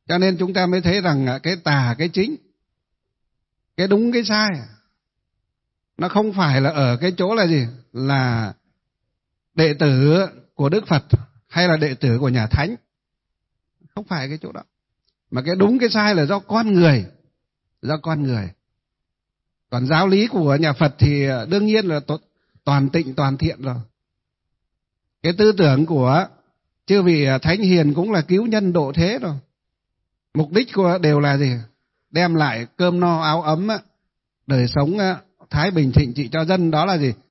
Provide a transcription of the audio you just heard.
Cho nên chúng ta mới thấy rằng cái tà cái chính, cái đúng cái sai, nó không phải là ở cái chỗ là gì? Là đệ tử của Đức Phật hay là đệ tử của nhà thánh. Không phải cái chỗ đó. Mà cái đúng cái sai là do con người. Do con người. Còn giáo lý của nhà Phật thì đương nhiên là toàn tịnh toàn thiện rồi. Cái tư tưởng của chư vị thánh hiền cũng là cứu nhân độ thế rồi. Mục đích của đều là gì? Đem lại cơm no áo ấm, đời sống thái bình thịnh trị cho dân. Đó là gì?